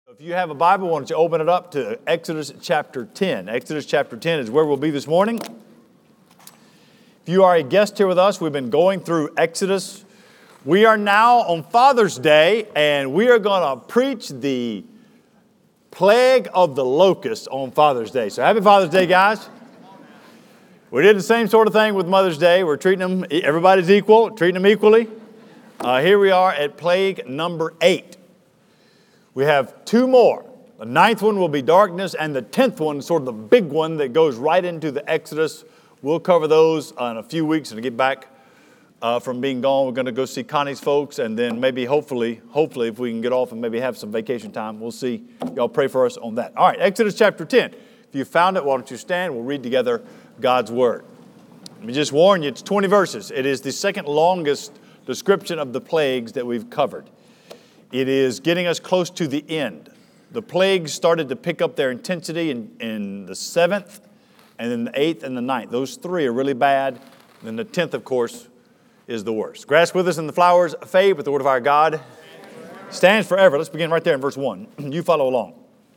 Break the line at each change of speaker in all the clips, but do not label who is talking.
If you have a Bible, why don't you open it up to Exodus chapter 10. Exodus chapter 10 is where we'll be this morning. If you are a guest here with us, we've been going through Exodus. We are now on Father's Day, and we are going to preach the plague of the locust on Father's Day. So happy Father's Day, guys. We did the same sort of thing with Mother's Day. We're treating them, everybody's equal, treating them equally. Here we are at plague number 8. We have 2 more. The 9th one will be darkness, and the 10th one is sort of the big one that goes right into the Exodus. We'll cover those in a few weeks. And to get back from being gone, we're going to go see Connie's folks, and then maybe, hopefully, if we can get off and maybe have some vacation time, we'll see. Y'all pray for us on that. All right, Exodus chapter 10. If you found it, why don't you stand? We'll read together God's Word. Let me just warn you, it's 20 verses. It is the second longest description of the plagues that we've covered. It is getting us close to the end. The plagues started to pick up their intensity in the 7th, and then the 8th and the 9th. Those 3 are really bad. Then the 10th, of course, is the worst. Grass withers and the flowers fade, but the word of our God stands forever. Let's begin right there in verse 1. You follow along.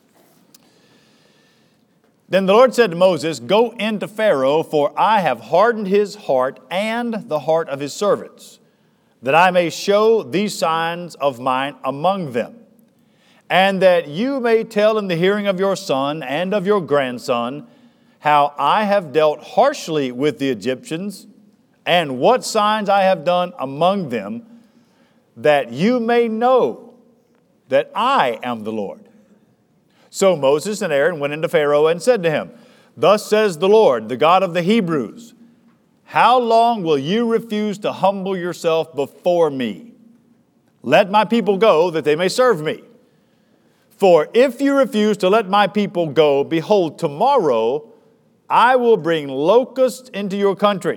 Then the Lord said to Moses, "Go into Pharaoh, for I have hardened his heart and the heart of his servants, that I may show these signs of mine among them, and that you may tell in the hearing of your son and of your grandson how I have dealt harshly with the Egyptians, and what signs I have done among them, that you may know that I am the Lord." So Moses and Aaron went into Pharaoh and said to him, "Thus says the Lord, the God of the Hebrews, how long will you refuse to humble yourself before me? Let my people go, that they may serve me. For if you refuse to let my people go, behold, tomorrow I will bring locusts into your country.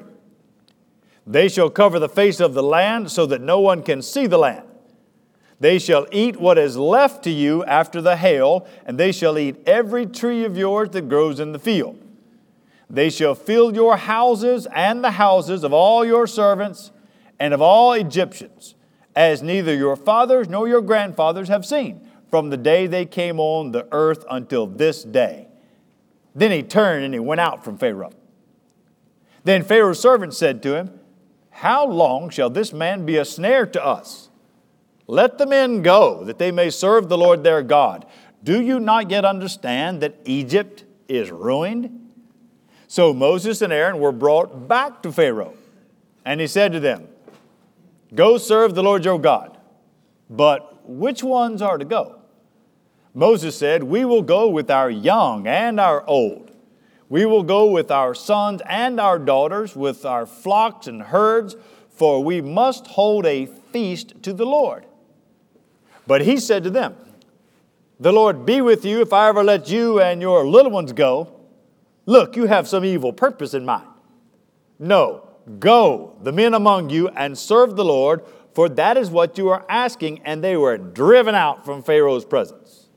They shall cover the face of the land, so that no one can see the land. They shall eat what is left to you after the hail, and they shall eat every tree of yours that grows in the field. They shall fill your houses and the houses of all your servants and of all Egyptians, as neither your fathers nor your grandfathers have seen, from the day they came on the earth until this day." Then he turned and he went out from Pharaoh. Then Pharaoh's servants said to him, "How long shall this man be a snare to us? Let the men go, that they may serve the Lord their God. Do you not yet understand that Egypt is ruined?" So Moses and Aaron were brought back to Pharaoh, and he said to them, "Go serve the Lord your God. But which ones are to go?" Moses said, "We will go with our young and our old. We will go with our sons and our daughters, with our flocks and herds, for we must hold a feast to the Lord." But he said to them, "The Lord be with you if I ever let you and your little ones go. Look, you have some evil purpose in mind. No, go, the men among you, and serve the Lord, for that is what you are asking." And they were driven out from Pharaoh's presence.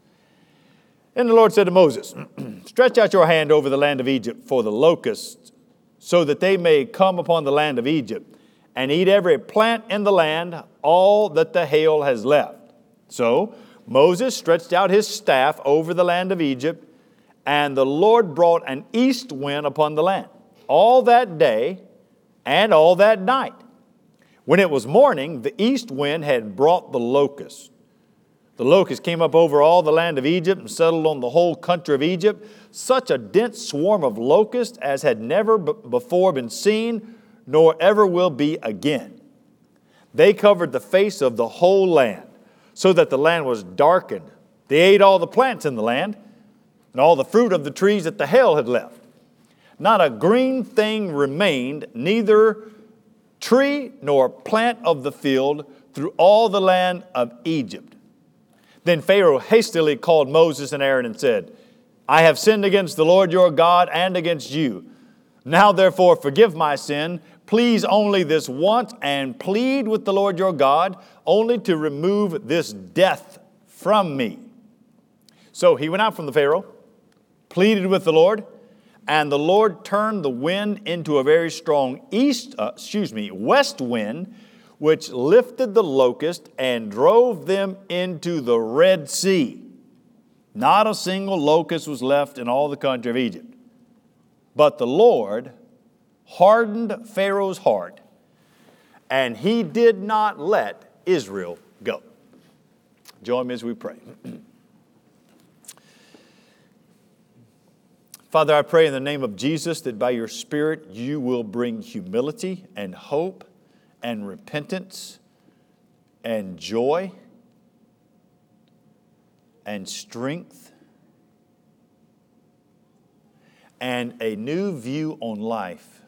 And the Lord said to Moses, "Stretch out your hand over the land of Egypt for the locusts, so that they may come upon the land of Egypt, and eat every plant in the land, all that the hail has left." So Moses stretched out his staff over the land of Egypt, and the Lord brought an east wind upon the land all that day and all that night. When it was morning, the east wind had brought the locusts. The locusts came up over all the land of Egypt and settled on the whole country of Egypt, such a dense swarm of locusts as had never before been seen, nor ever will be again. They covered the face of the whole land, so that the land was darkened. They ate all the plants in the land, and all the fruit of the trees that the hail had left. Not a green thing remained, neither tree nor plant of the field, through all the land of Egypt. Then Pharaoh hastily called Moses and Aaron and said, "I have sinned against the Lord your God and against you. Now therefore forgive my sin, please only this once, and plead with the Lord your God, only to remove this death from me." So he went out from the Pharaoh, pleaded with the Lord, and the Lord turned the wind into a very strong west wind, which lifted the locust and drove them into the Red Sea. Not a single locust was left in all the country of Egypt. But the Lord hardened Pharaoh's heart, and he did not let Israel go. Join me as we pray. Father, I pray in the name of Jesus that by your Spirit you will bring humility and hope and repentance and joy and strength and a new view on life,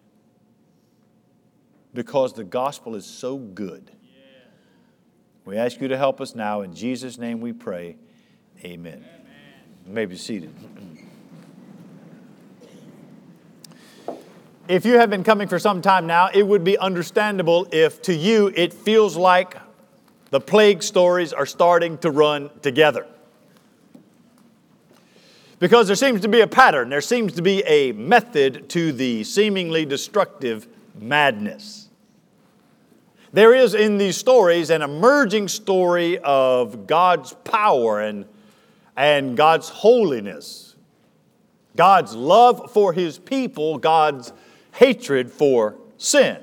because the gospel is so good. We ask you to help us now. In Jesus' name we pray. Amen. You may be seated. If you have been coming for some time now, it would be understandable if to you it feels like the plague stories are starting to run together. Because there seems to be a pattern, there seems to be a method to the seemingly destructive madness. There is in these stories an emerging story of God's power and God's holiness, God's love for His people, God's hatred for sin.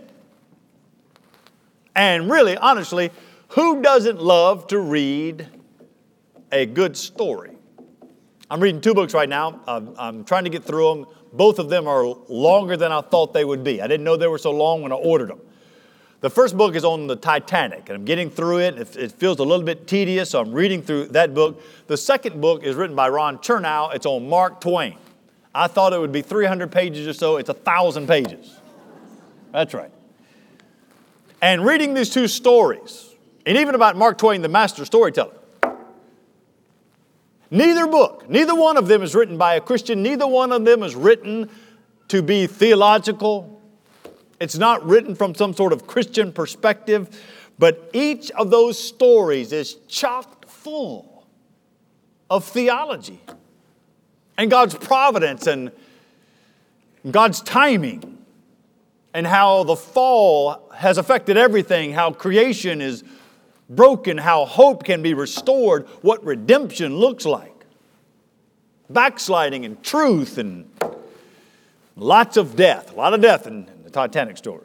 And really, honestly, who doesn't love to read a good story? I'm reading 2 books right now. I'm trying to get through them. Both of them are longer than I thought they would be. I didn't know they were so long when I ordered them. The first book is on the Titanic, and I'm getting through it. It feels a little bit tedious, so I'm reading through that book. The second book is written by Ron Chernow. It's on Mark Twain. I thought it would be 300 pages or so. It's 1,000 pages. That's right. And reading these two stories, and even about Mark Twain, the master storyteller, neither book, neither one of them is written by a Christian. Neither one of them is written to be theological. It's not written from some sort of Christian perspective. But each of those stories is chock full of theology and God's providence and God's timing and how the fall has affected everything, how creation is broken, how hope can be restored, what redemption looks like, backsliding and truth, and lots of death, a lot of death in the Titanic story.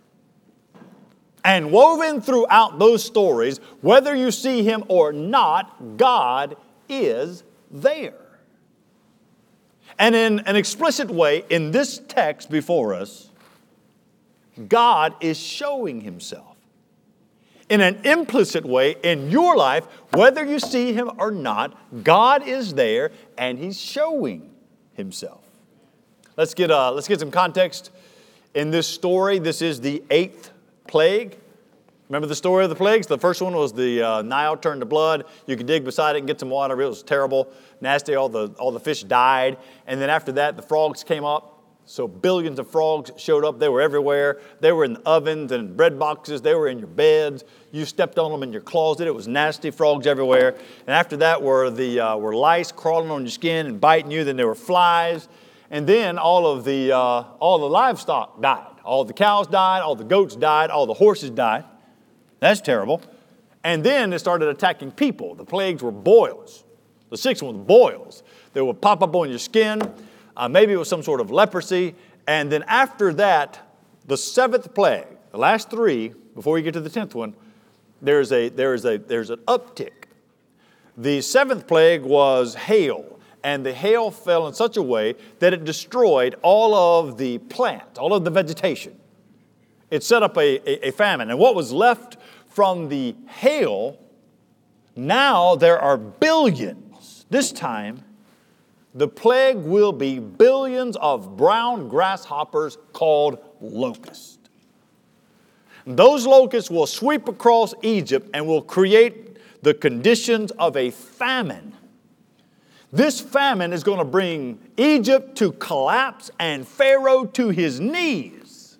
And woven throughout those stories, whether you see Him or not, God is there. And in an explicit way, in this text before us, God is showing Himself. In an implicit way, in your life, whether you see Him or not, God is there and He's showing Himself. Let's get some context in this story. This is the 8th plague. Remember the story of the plagues? The first one was the Nile turned to blood. You could dig beside it and get some water. It was terrible, nasty. All the fish died. And then after that, the frogs came up. So billions of frogs showed up. They were everywhere. They were in the ovens and bread boxes. They were in your beds. You stepped on them in your closet. It was nasty. Frogs everywhere. And after that were lice crawling on your skin and biting you. Then there were flies. And then all the livestock died. All the cows died. All the goats died. All the horses died. That's terrible. And then it started attacking people. The plagues were boils. The 6th one was boils. They would pop up on your skin. Maybe it was some sort of leprosy. And then after that, the 7th plague, the last 3, before you get to the 10th one, there's an uptick. The 7th plague was hail. And the hail fell in such a way that it destroyed all of the plants, all of the vegetation. It set up a famine. And what was left from the hail, now there are billions. This time, the plague will be billions of brown grasshoppers called locusts. Those locusts will sweep across Egypt and will create the conditions of a famine. This famine is going to bring Egypt to collapse and Pharaoh to his knees,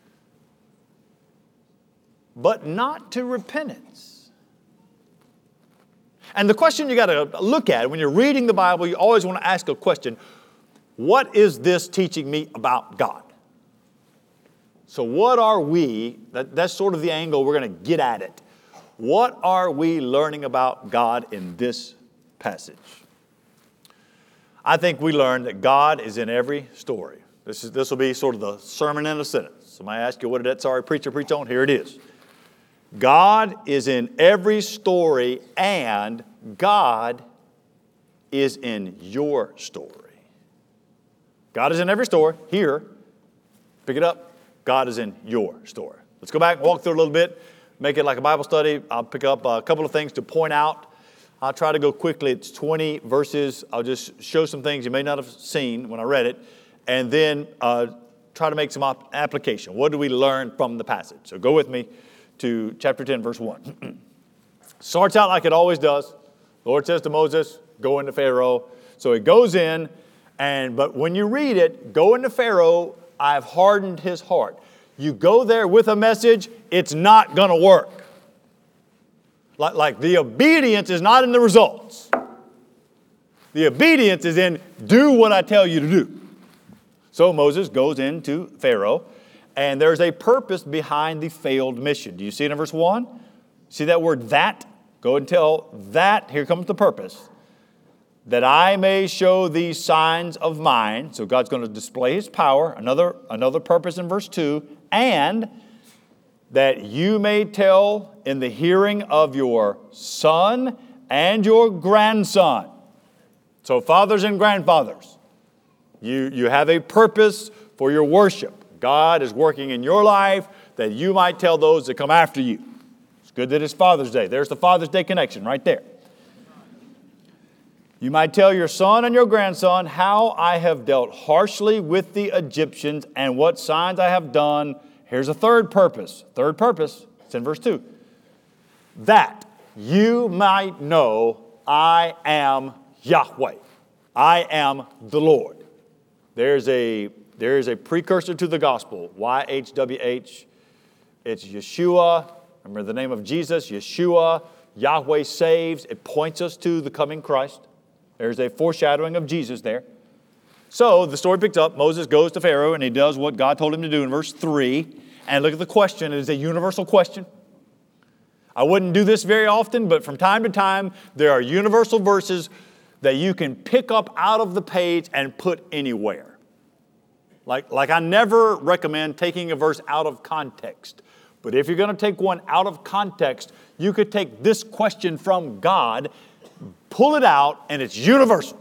but not to repentance. And the question you got to look at when you're reading the Bible, you always want to ask a question: what is this teaching me about God? So what are we, that's sort of the angle we're going to get at it. What are we learning about God in this passage? I think we learned that God is in every story. This will be sort of the sermon in a sentence. Somebody ask you, what did that sorry preacher preach on? Here it is. God is in every story, and God is in your story. God is in every story. Here, pick it up. God is in your story. Let's go back and walk through it a little bit, make it like a Bible study. I'll pick up a couple of things to point out. I'll try to go quickly. It's 20 verses. I'll just show some things you may not have seen when I read it, and then try to make some application. What do we learn from the passage? So go with me to chapter 10, verse 1. Starts out like it always does. The Lord says to Moses, go into Pharaoh. So he goes in, but when you read it, go into Pharaoh, I have hardened his heart. You go there with a message, it's not going to work. Like the obedience is not in the results. The obedience is in do what I tell you to do. So Moses goes into Pharaoh, and there's a purpose behind the failed mission. Do you see it in verse 1? See that word that? Go and tell that, here comes the purpose, that I may show these signs of mine. So God's going to display His power. Another purpose in verse 2. And that you may tell in the hearing of your son and your grandson. So fathers and grandfathers, you have a purpose for your worship. God is working in your life that you might tell those that come after you. It's good that it's Father's Day. There's the Father's Day connection right there. You might tell your son and your grandson how I have dealt harshly with the Egyptians and what signs I have done. Here's a third purpose. Third purpose. It's in verse 2. That you might know I am Yahweh. I am the Lord. There is a precursor to the gospel. YHWH. It's Yeshua. Remember the name of Jesus, Yeshua. Yahweh saves. It points us to the coming Christ. There's a foreshadowing of Jesus there. So the story picks up. Moses goes to Pharaoh and he does what God told him to do in verse 3. And look at the question. It is a universal question. I wouldn't do this very often, but from time to time, there are universal verses that you can pick up out of the page and put anywhere. Like I never recommend taking a verse out of context. But if you're going to take one out of context, you could take this question from God, pull it out, and it's universal.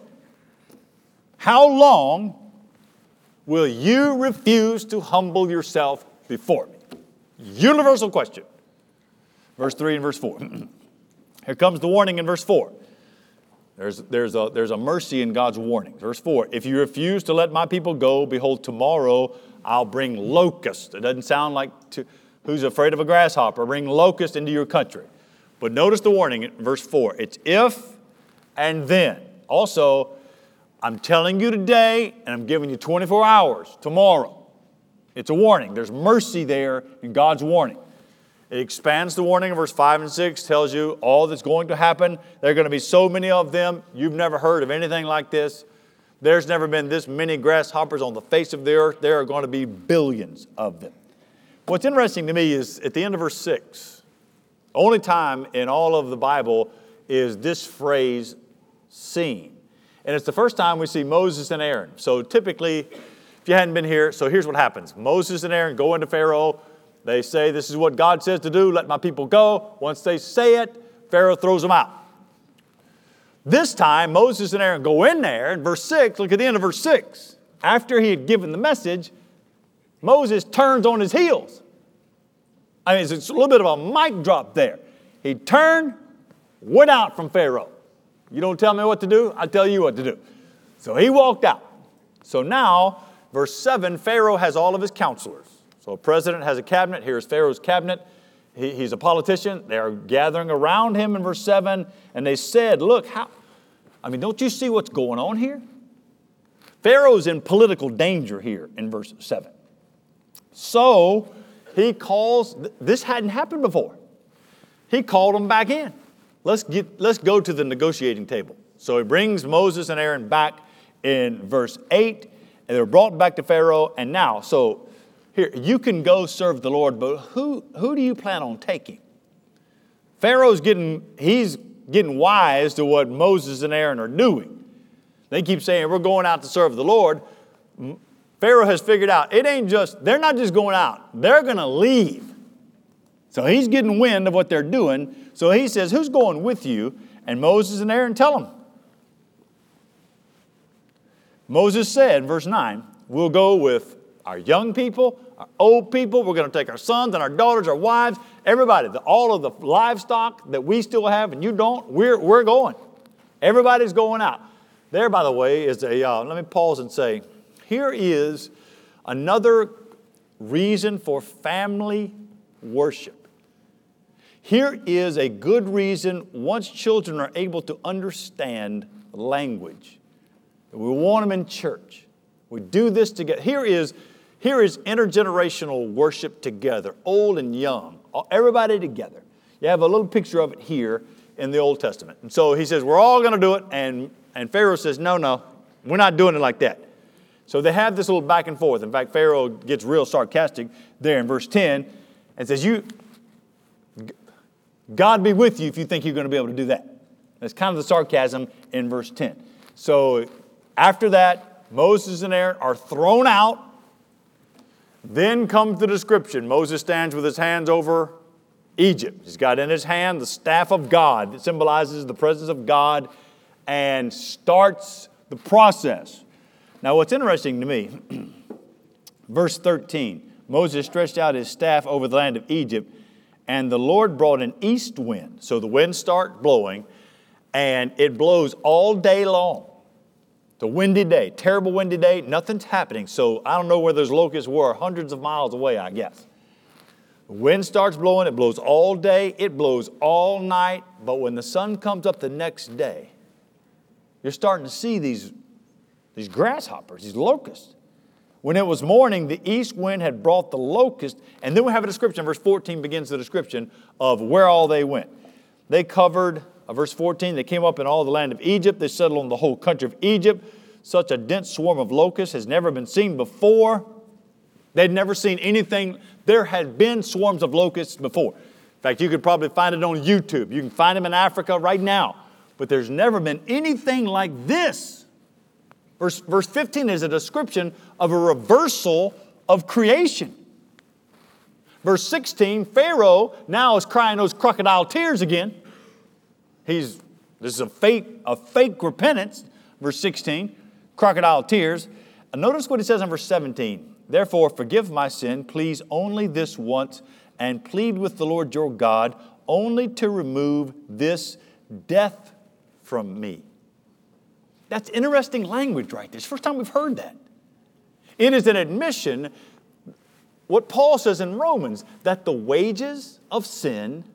How long will you refuse to humble yourself before me? Universal question. Verse 3 and verse 4. Here comes the warning in verse 4. There's a mercy in God's warning. Verse 4, if you refuse to let my people go, behold, tomorrow I'll bring locusts. It doesn't sound like who's afraid of a grasshopper. Bring locusts into your country. But notice the warning in verse 4. It's if and then. Also, I'm telling you today, and I'm giving you 24 hours tomorrow. It's a warning. There's mercy there in God's warning. It expands the warning in verse 5 and 6, tells you all that's going to happen. There are going to be so many of them. You've never heard of anything like this. There's never been this many grasshoppers on the face of the earth. There are going to be billions of them. What's interesting to me is at the end of verse 6, the only time in all of the Bible is this phrase seen. And it's the first time we see Moses and Aaron. So typically, if you hadn't been here, so here's what happens. Moses and Aaron go into Pharaoh. They say, this is what God says to do. Let my people go. Once they say it, Pharaoh throws them out. This time, Moses and Aaron go in there. In verse 6, look at the end of verse 6. After he had given the message, Moses turns on his heels. I mean, it's a little bit of a mic drop there. He turned, went out from Pharaoh. You don't tell me what to do, I tell you what to do. So he walked out. So now, verse 7, Pharaoh has all of his counselors. So a president has a cabinet. Here's Pharaoh's cabinet. He's a politician. They are gathering around him in verse 7. And they said, look, don't you see what's going on here? Pharaoh's in political danger here in verse 7. So he calls, this hadn't happened before. He called them back in. Let's go to the negotiating table. So he brings Moses and Aaron back in verse 8. And they're brought back to Pharaoh. And now, so here, you can go serve the Lord, but who do you plan on taking? Pharaoh's getting wise to what Moses and Aaron are doing. They keep saying, we're going out to serve the Lord. Pharaoh has figured out, they're not just going out, they're going to leave. So he's getting wind of what they're doing. So he says, who's going with you? And Moses and Aaron tell him. Moses said, verse 9, we'll go with our young people, our old people. We're going to take our sons and our daughters, our wives, everybody, all of the livestock that we still have and you don't, we're going. Everybody's going out. There, by the way, is let me pause and say, here is another reason for family worship. Here is a good reason once children are able to understand language. We want them in church. We do this together. Here is intergenerational worship together, old and young, everybody together. You have a little picture of it here in the Old Testament. And so he says, we're all going to do it. And Pharaoh says, no, we're not doing it like that. So they have this little back and forth. In fact, Pharaoh gets real sarcastic there in verse 10 and says, God be with you if you think you're going to be able to do that. That's kind of the sarcasm in verse 10. So after that, Moses and Aaron are thrown out. Then comes the description. Moses stands with his hands over Egypt. He's got in his hand the staff of God that symbolizes the presence of God and starts the process. Now what's interesting to me, verse 13, Moses stretched out his staff over the land of Egypt, and the Lord brought an east wind. So the winds start blowing, and it blows all day long. It's a windy day, terrible windy day, nothing's happening. So I don't know where those locusts were, hundreds of miles away, I guess. The wind starts blowing, it blows all day, it blows all night, but when the sun comes up the next day, you're starting to see these grasshoppers, these locusts. When it was morning, the east wind had brought the locust, and then we have a description. Verse 14 begins the description of where all they went. They covered, verse 14, they came up in all the land of Egypt. They settled on the whole country of Egypt. Such a dense swarm of locusts has never been seen before. They'd never seen anything. There had been swarms of locusts before. In fact, you could probably find it on YouTube. You can find them in Africa right now. But there's never been anything like this. Verse 15 is a description of a reversal of creation. Verse 16, Pharaoh now is crying those crocodile tears again. This is a fake repentance. Verse 16, crocodile tears. And notice what he says in verse 17. Therefore, forgive my sin, please, only this once, and plead with the Lord your God only to remove this death from me. That's interesting language right there. It's the first time we've heard that. It is an admission, what Paul says in Romans, that the wages of sin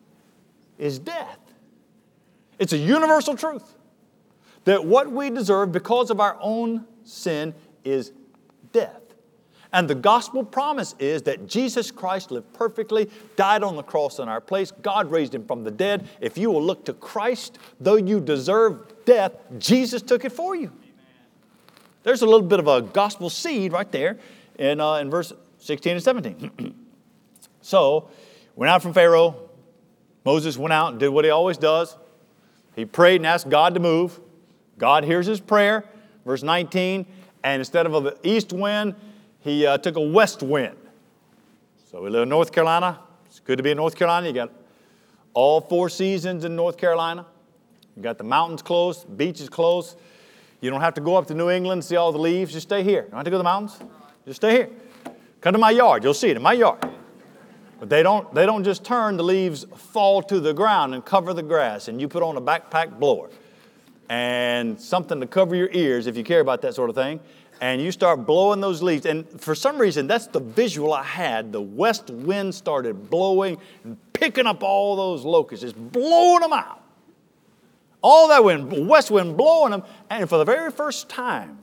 is death. It's a universal truth that what we deserve because of our own sin is death. And the gospel promise is that Jesus Christ lived perfectly, died on the cross in our place. God raised him from the dead. If you will look to Christ, though you deserve death, Jesus took it for you. Amen. There's a little bit of a gospel seed right there in verse 16 and 17. So, went out from Pharaoh. Moses went out and did what he always does. He prayed and asked God to move. God hears his prayer. Verse 19, and instead of the east wind, he took a west wind. So we live in North Carolina. It's good to be in North Carolina. You got all 4 seasons in North Carolina. You got the mountains close, beaches close. You don't have to go up to New England and see all the leaves. Just stay here. You don't have to go to the mountains. Just stay here. Come to my yard. You'll see it in my yard. But they don't just turn. The leaves fall to the ground and cover the grass. And you put on a backpack blower and something to cover your ears if you care about that sort of thing. And you start blowing those leaves. And for some reason, that's the visual I had. The west wind started blowing and picking up all those locusts, just blowing them out. All that wind, west wind blowing them. And for the very first time,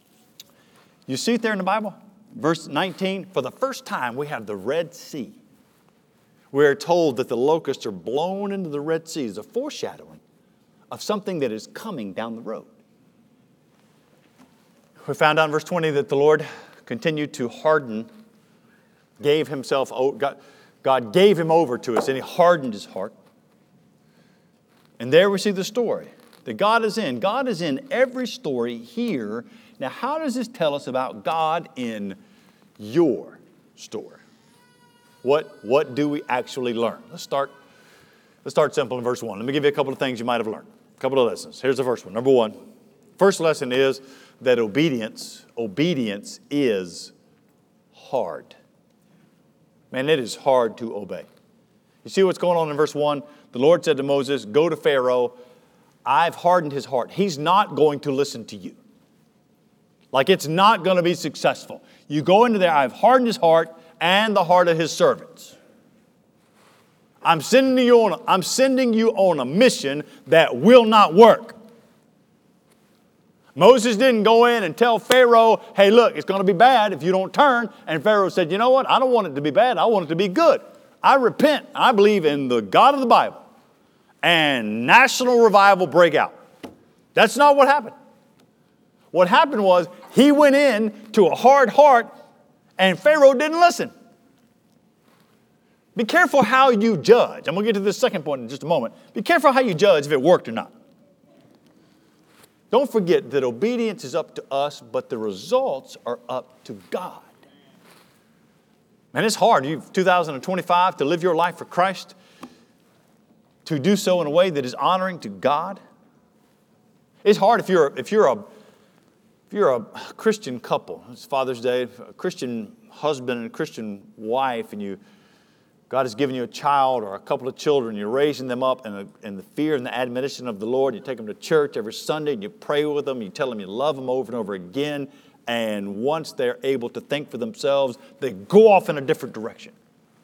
you see it there in the Bible? Verse 19, for the first time, we have the Red Sea. We're told that the locusts are blown into the Red Sea. It's a foreshadowing of something that is coming down the road. We found out in verse 20 that the Lord continued to harden, God gave him over to us, and he hardened his heart. And there we see the story. that God is in. God is in every story here. Now, how does this tell us about God in your story? What do we actually learn? Let's start simple in verse 1. Let me give you a couple of things you might have learned. A couple of lessons. Here's the first one. Number 1, first lesson is that obedience is hard. Man, it is hard to obey. You see what's going on in verse 1? The Lord said to Moses, go to Pharaoh. I've hardened his heart. He's not going to listen to you. Like it's not going to be successful. You go into there, I've hardened his heart and the heart of his servants. I'm sending you on a mission that will not work. Moses didn't go in and tell Pharaoh, hey, look, it's going to be bad if you don't turn. And Pharaoh said, you know what? I don't want it to be bad. I want it to be good. I repent. I believe in the God of the Bible. And national revival break out. That's not what happened. What happened was he went in to a hard heart and Pharaoh didn't listen. Be careful how you judge. I'm going to get to this second point in just a moment. Be careful how you judge if it worked or not. Don't forget that obedience is up to us, but the results are up to God. Man, it's hard. You've 2025 to live your life for Christ, to do so in a way that is honoring to God. It's hard if you're a Christian couple. It's Father's Day, a Christian husband and a Christian wife, and God has given you a child or a couple of children. You're raising them up in the fear and the admonition of the Lord. You take them to church every Sunday and you pray with them. You tell them you love them over and over again. And once they're able to think for themselves, they go off in a different direction.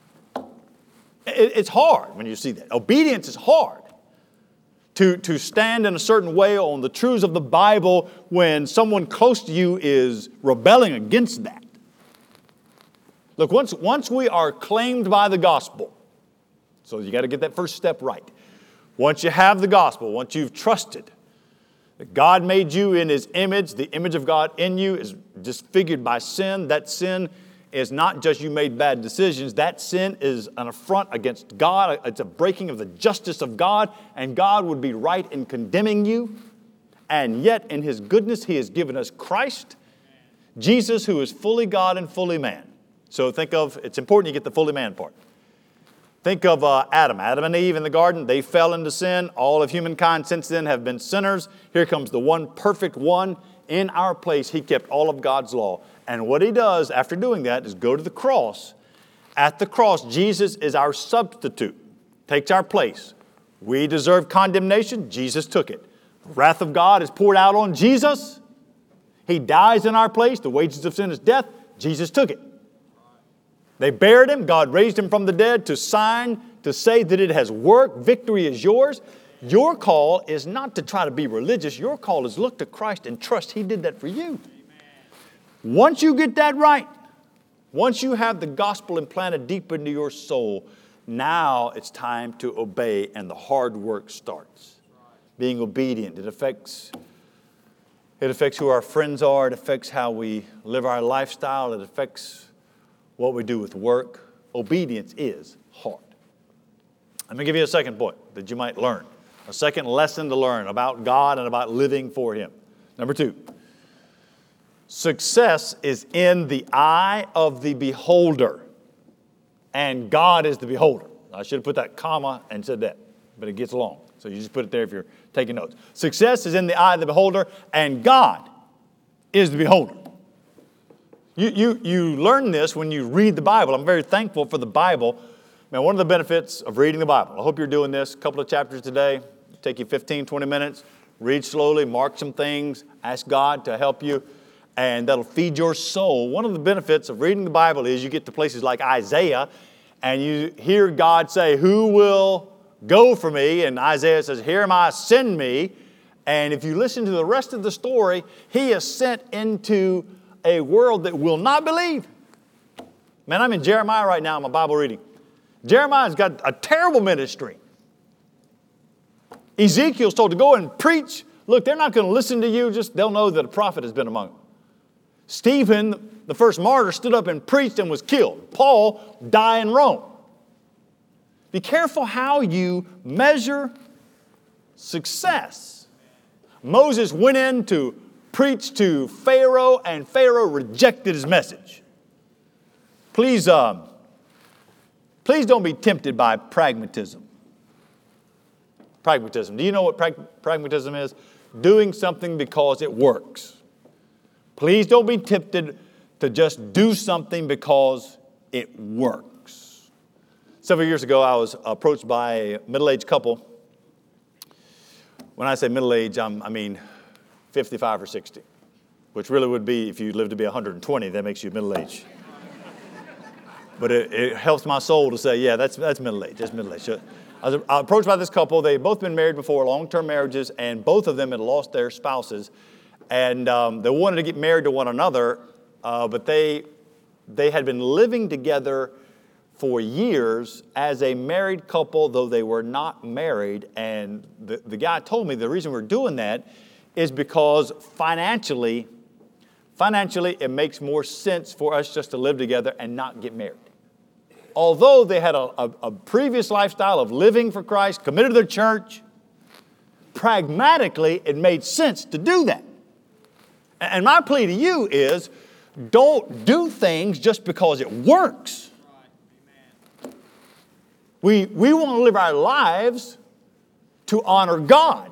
It's hard when you see that. Obedience is hard. To stand in a certain way on the truths of the Bible when someone close to you is rebelling against that. Look, once we are claimed by the gospel, so you got to get that first step right. Once you have the gospel, once you've trusted that God made you in His image, the image of God in you is disfigured by sin. That sin is not just you made bad decisions. That sin is an affront against God. It's a breaking of the justice of God, and God would be right in condemning you. And yet, in His goodness, He has given us Christ, Jesus, who is fully God and fully man. So it's important you get the fully man part. Think of Adam and Eve in the garden. They fell into sin. All of humankind since then have been sinners. Here comes the one perfect one in our place. He kept all of God's law. And what He does after doing that is go to the cross. At the cross, Jesus is our substitute, takes our place. We deserve condemnation. Jesus took it. The wrath of God is poured out on Jesus. He dies in our place. The wages of sin is death. Jesus took it. They buried Him. God raised Him from the dead to say that it has worked. Victory is yours. Your call is not to try to be religious. Your call is look to Christ and trust He did that for you. Amen. Once you get that right, once you have the gospel implanted deep into your soul, now it's time to obey and the hard work starts. Being obedient. It affects who our friends are. It affects how we live our lifestyle. It affects what we do with work. Obedience is hard. Let me give you a second point that you might learn. A second lesson to learn about God and about living for Him. Number 2. Success is in the eye of the beholder. And God is the beholder. I should have put that comma and said that, but it gets long. So you just put it there if you're taking notes. Success is in the eye of the beholder, and God is the beholder. You learn this when you read the Bible. I'm very thankful for the Bible. Man, one of the benefits of reading the Bible, I hope you're doing this, a couple of chapters today, take you 15, 20 minutes, read slowly, mark some things, ask God to help you, and that'll feed your soul. One of the benefits of reading the Bible is you get to places like Isaiah, and you hear God say, who will go for me? And Isaiah says, here am I, send me. And if you listen to the rest of the story, He is sent into a world that will not believe. Man, I'm in Jeremiah right now in my Bible reading. Jeremiah's got a terrible ministry. Ezekiel's told to go and preach. Look, they're not going to listen to you. Just they'll know that a prophet has been among them. Stephen, the first martyr, stood up and preached and was killed. Paul died in Rome. Be careful how you measure success. Moses went in to preach to Pharaoh, and Pharaoh rejected his message. Please don't be tempted by pragmatism. Pragmatism. Do you know what pragmatism is? Doing something because it works. Please don't be tempted to just do something because it works. Several years ago, I was approached by a middle-aged couple. When I say middle-aged, I mean 55 or 60, which really would be, if you live to be 120, that makes you middle-aged. But it helps my soul to say, yeah, that's middle-aged, that's middle-aged. I was approached by this couple. They had both been married before, long-term marriages, and both of them had lost their spouses. And they wanted to get married to one another, but they had been living together for years as a married couple, though they were not married. And the guy told me the reason we're doing that is because financially, it makes more sense for us just to live together and not get married. Although they had a previous lifestyle of living for Christ, committed to their church, pragmatically, it made sense to do that. And my plea to you is, don't do things just because it works. We want to live our lives to honor God.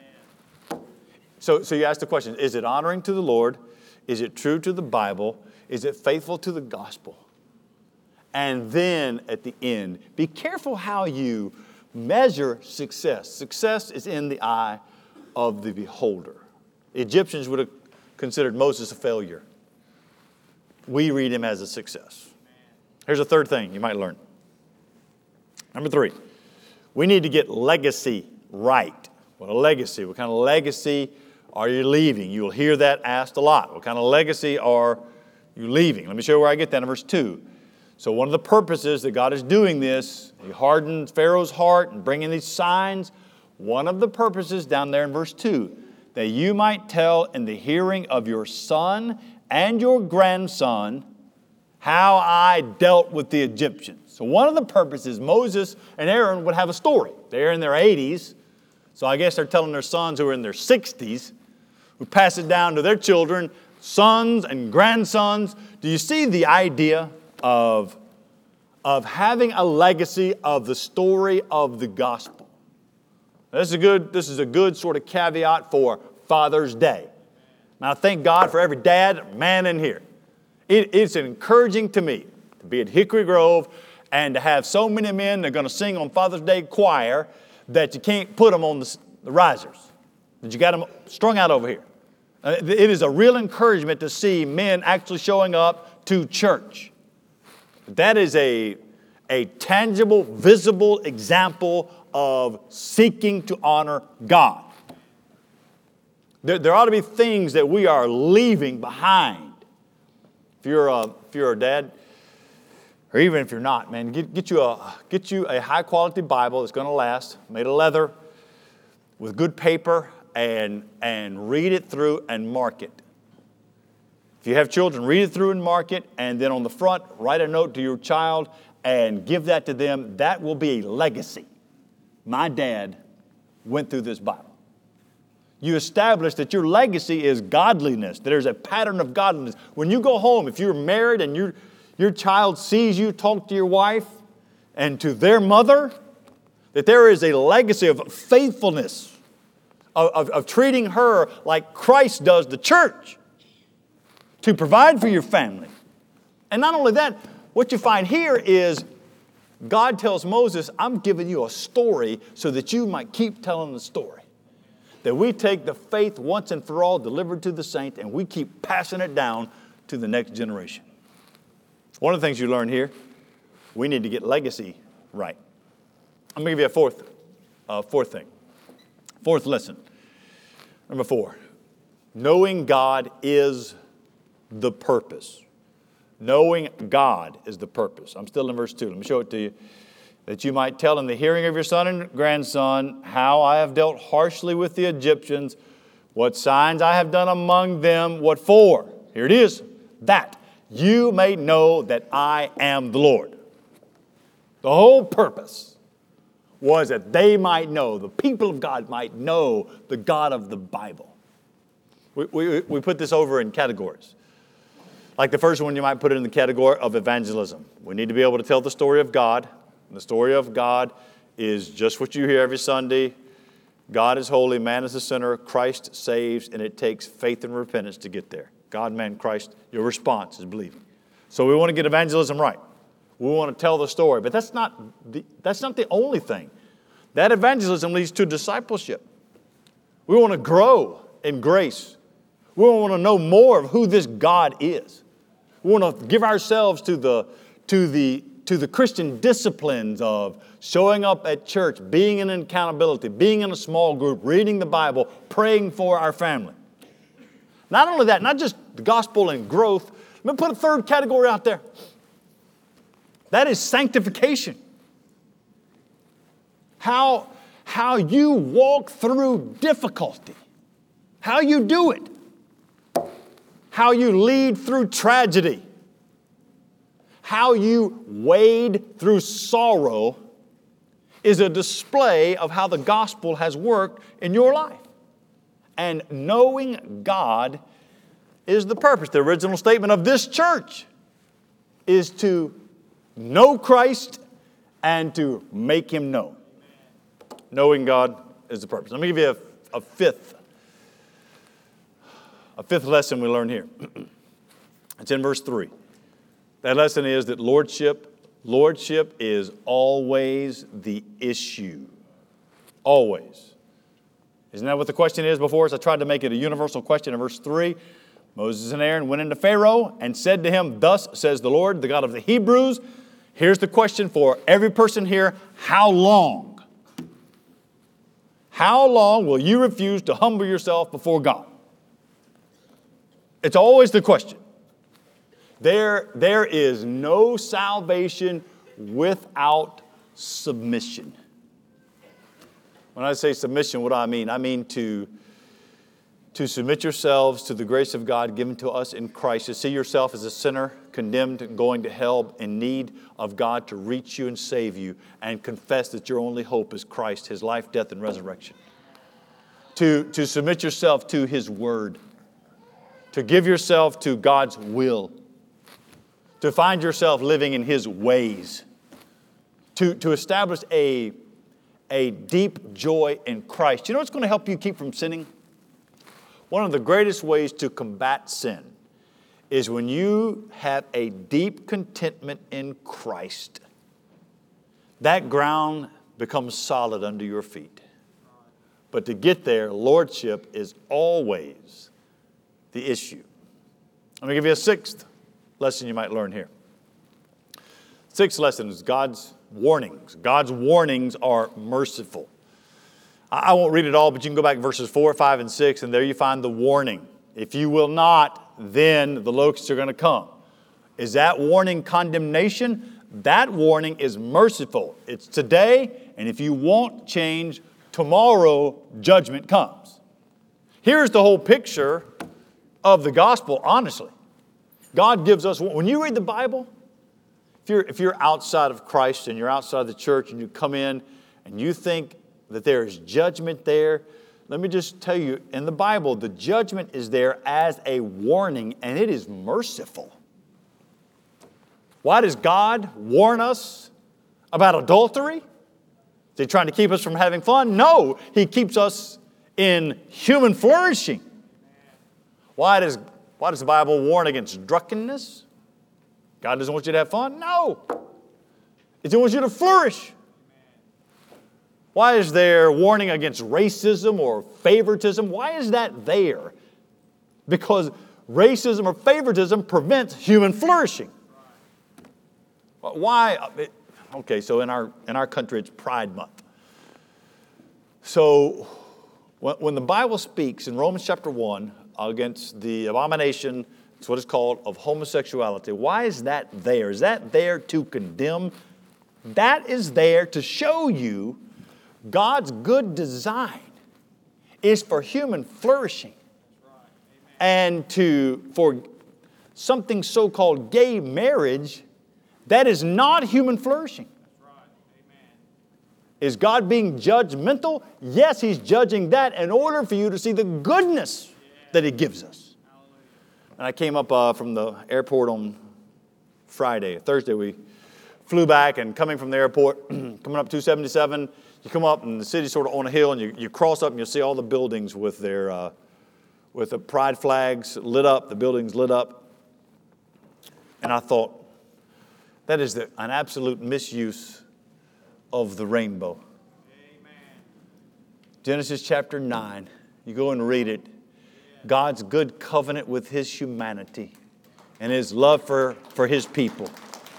So you ask the question, is it honoring to the Lord? Is it true to the Bible? Is it faithful to the gospel? And then at the end, be careful how you measure success. Success is in the eye of the beholder. The Egyptians would have considered Moses a failure. We read him as a success. Here's a third thing you might learn. Number 3, we need to get legacy right. What a legacy? What kind of legacy are you leaving? You'll hear that asked a lot. What kind of legacy are you leaving? Let me show you where I get that in verse 2. So one of the purposes that God is doing this, He hardened Pharaoh's heart and bringing these signs. One of the purposes down there in verse 2, that you might tell in the hearing of your son and your grandson how I dealt with the Egyptians. So one of the purposes, Moses and Aaron would have a story. They're in their 80s, so I guess they're telling their sons who are in their 60s, who pass it down to their children, sons and grandsons. Do you see the idea of having a legacy of the story of the gospel? This is a good sort of caveat for Father's Day. Now, thank God for every dad, man in here. It's encouraging to me to be at Hickory Grove and to have so many men that are going to sing on Father's Day choir that you can't put them on the risers, that you got them strung out over here. It is a real encouragement to see men actually showing up to church. That is a tangible, visible example of seeking to honor God. There ought to be things that we are leaving behind. If you're a dad, or even if you're not, man, get you a high quality Bible that's going to last, made of leather, with good paper, and read it through and mark it. If you have children, read it through and mark it, and then on the front, write a note to your child and give that to them. That will be a legacy. My dad went through this Bible. You establish that your legacy is godliness, that there's a pattern of godliness. When you go home, if you're married and your child sees you talk to your wife and to their mother, that there is a legacy of faithfulness, of treating her like Christ does the church, to provide for your family. And not only that, what you find here is God tells Moses, I'm giving you a story so that you might keep telling the story. That we take the faith once and for all delivered to the saint and we keep passing it down to the next generation. One of the things you learn here, we need to get legacy right. I'm going to give you a fourth thing. Fourth lesson. Number 4. Knowing God is the purpose. Knowing God is the purpose. I'm still in verse 2. Let me show it to you. That you might tell in the hearing of your son and grandson how I have dealt harshly with the Egyptians, what signs I have done among them, what for? Here it is. That you may know that I am the Lord. The whole purpose was that they might know, the people of God might know the God of the Bible. We put this over in categories. Like the first one, you might put it in the category of evangelism. We need to be able to tell the story of God. And the story of God is just what you hear every Sunday. God is holy, man is the sinner, Christ saves, and it takes faith and repentance to get there. God, man, Christ, your response is believing. So we want to get evangelism right. We want to tell the story, but that's not the only thing. That evangelism leads to discipleship. We want to grow in grace. We want to know more of who this God is. We want to give ourselves to the Christian disciplines of showing up at church, being in accountability, being in a small group, reading the Bible, praying for our family. Not only that, not just the gospel and growth. Let me put a third category out there. That is sanctification. How you walk through difficulty. How you do it. How you lead through tragedy. How you wade through sorrow is a display of how the gospel has worked in your life. And knowing God is the purpose. The original statement of this church is to know Christ and to make Him known. Knowing God is the purpose. Let me give you a fifth lesson we learn here. It's in verse 3. That lesson is that lordship is always the issue. Always. Isn't that what the question is before us? I tried to make it a universal question in verse 3. Moses and Aaron went into Pharaoh and said to him, "Thus says the Lord, the God of the Hebrews." Here's the question for every person here. How long? How long will you refuse to humble yourself before God? It's always the question. There is no salvation without submission. When I say submission, what do I mean? I mean to submit yourselves to the grace of God given to us in Christ, to see yourself as a sinner, condemned, going to hell, in need of God to reach you and save you, and confess that your only hope is Christ, His life, death, and resurrection. To submit yourself to His Word, to give yourself to God's will, to find yourself living in His ways, to establish a deep joy in Christ. You know what's going to help you keep from sinning? One of the greatest ways to combat sin is when you have a deep contentment in Christ. That ground becomes solid under your feet. But to get there, lordship is always the issue. Let me give you a sixth lesson you might learn here. Sixth lesson is God's warnings. God's warnings are merciful. I won't read it all, but you can go back to verses 4, 5, and 6, and there you find the warning. If you will not, then the locusts are going to come. Is that warning condemnation? That warning is merciful. It's today, and if you won't change, tomorrow judgment comes. Here's the whole picture of the gospel, honestly. God gives us, when you read the Bible, if you're outside of Christ and you're outside of the church and you come in and you think that there is judgment there, let me just tell you, in the Bible, the judgment is there as a warning, and it is merciful. Why does God warn us about adultery? Is He trying to keep us from having fun? No, He keeps us in human flourishing. Why does the Bible warn against drunkenness? God doesn't want you to have fun? No. He wants you to flourish. Why is there warning against racism or favoritism? Why is that there? Because racism or favoritism prevents human flourishing. Why? Okay, so in our country it's Pride Month. So when the Bible speaks in Romans chapter 1 against the abomination, it's what it's called, of homosexuality, why is that there? Is that there to condemn? That is there to show you God's good design is for human flourishing. And for something so-called gay marriage, that is not human flourishing. Is God being judgmental? Yes, He's judging that in order for you to see the goodness that He gives us. And I came up from the airport on Thursday we flew back, and coming from the airport, coming up 277, you come up and the city's sort of on a hill, and you cross up and you'll see all the buildings with their with the pride flags lit up, the buildings lit up. And I thought, that is an absolute misuse of the rainbow. Amen. Genesis chapter 9, you go and read it. God's good covenant with His humanity and His love for His people.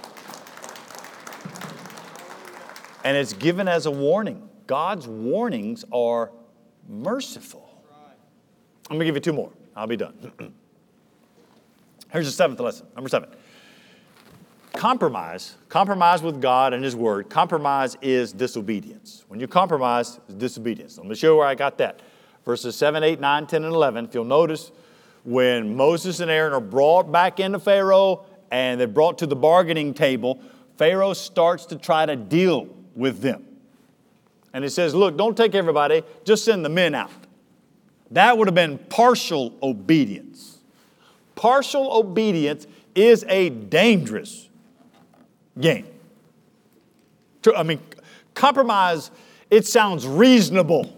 And it's given as a warning. God's warnings are merciful. I'm going to give you two more. I'll be done. Here's the seventh lesson. Number 7. Compromise with God and His Word. Compromise is disobedience. When you compromise, it's disobedience. Let me show you where I got that. Verses 7, 8, 9, 10, and 11. If you'll notice, when Moses and Aaron are brought back into Pharaoh and they're brought to the bargaining table, Pharaoh starts to try to deal with them. And he says, look, don't take everybody, just send the men out. That would have been partial obedience. Partial obedience is a dangerous game. Compromise, it sounds reasonable.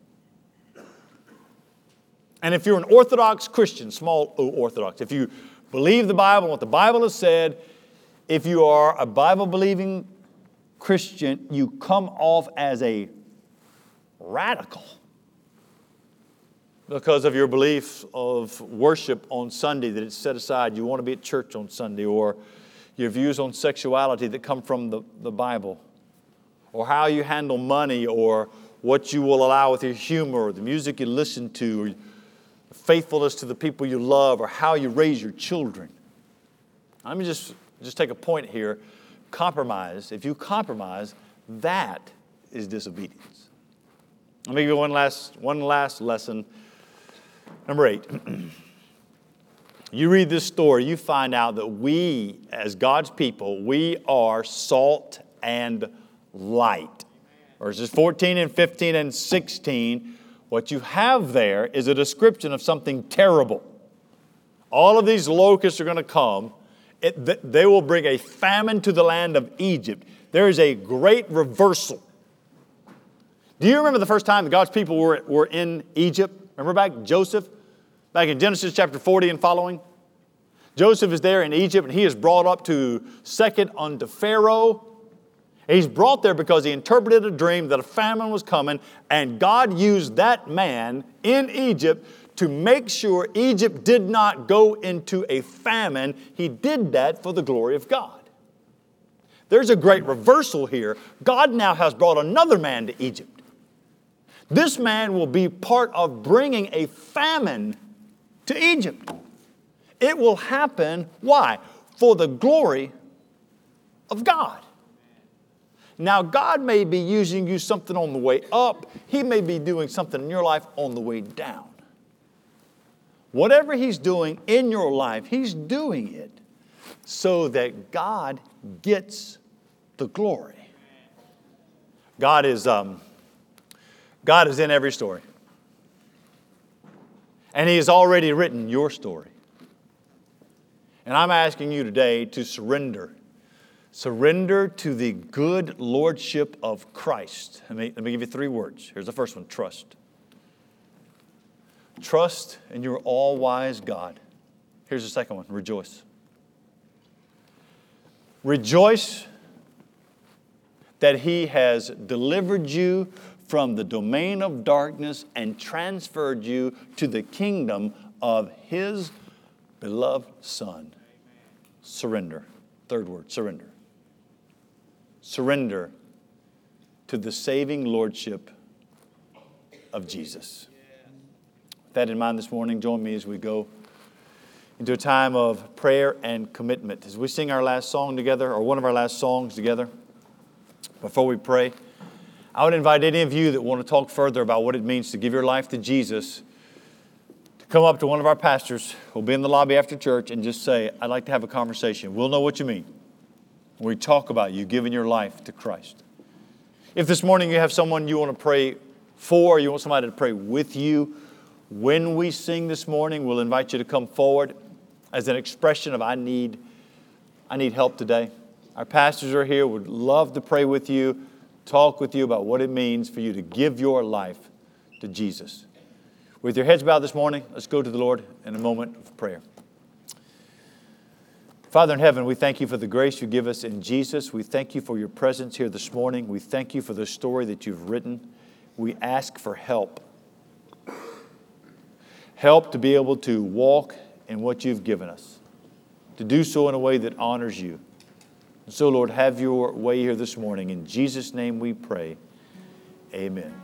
And if you're an Orthodox Christian, small O Orthodox, if you believe the Bible, what the Bible has said, if you are a Bible-believing Christian, you come off as a radical because of your belief of worship on Sunday, that it's set aside. You want to be at church on Sunday, or your views on sexuality that come from the Bible, or how you handle money, or what you will allow with your humor, or the music you listen to, or faithfulness to the people you love, or how you raise your children. Let me just take a point here. Compromise. If you compromise, that is disobedience. Let me give you one last lesson. Number 8. You read this story, you find out that we, as God's people, we are salt and light. Verses 14 and 15 and 16, what you have there is a description of something terrible. All of these locusts are going to come. They will bring a famine to the land of Egypt. There is a great reversal. Do you remember the first time that God's people were in Egypt? Remember back Joseph? Back in Genesis chapter 40 and following? Joseph is there in Egypt, and he is brought up to second unto Pharaoh. He's brought there because he interpreted a dream that a famine was coming, and God used that man in Egypt to make sure Egypt did not go into a famine. He did that for the glory of God. There's a great reversal here. God now has brought another man to Egypt. This man will be part of bringing a famine to Egypt. It will happen, why? For the glory of God. Now, God may be using you something on the way up. He may be doing something in your life on the way down. Whatever He's doing in your life, He's doing it so that God gets the glory. God is in every story. And He has already written your story. And I'm asking you today to surrender. Surrender to the good lordship of Christ. Let me give you 3 words. Here's the first one, trust. Trust in your all-wise God. Here's the second one, rejoice. Rejoice that He has delivered you from the domain of darkness and transferred you to the kingdom of His beloved Son. Surrender. Third word, surrender. Surrender to the saving lordship of Jesus. With that in mind this morning, join me as we go into a time of prayer and commitment. As we sing our last song together, or one of our last songs together, before we pray, I would invite any of you that want to talk further about what it means to give your life to Jesus to come up to one of our pastors who'll be in the lobby after church and just say, I'd like to have a conversation. We'll know what you mean when we talk about you giving your life to Christ. If this morning you have someone you want to pray for, you want somebody to pray with you, when we sing this morning, we'll invite you to come forward as an expression of I need help today. Our pastors are here, would love to pray with you, talk with you about what it means for you to give your life to Jesus. With your heads bowed this morning, let's go to the Lord in a moment of prayer. Father in heaven, we thank you for the grace you give us in Jesus. We thank you for your presence here this morning. We thank you for the story that you've written. We ask for help. Help to be able to walk in what you've given us, to do so in a way that honors you. And so, Lord, have your way here this morning. In Jesus' name we pray. Amen.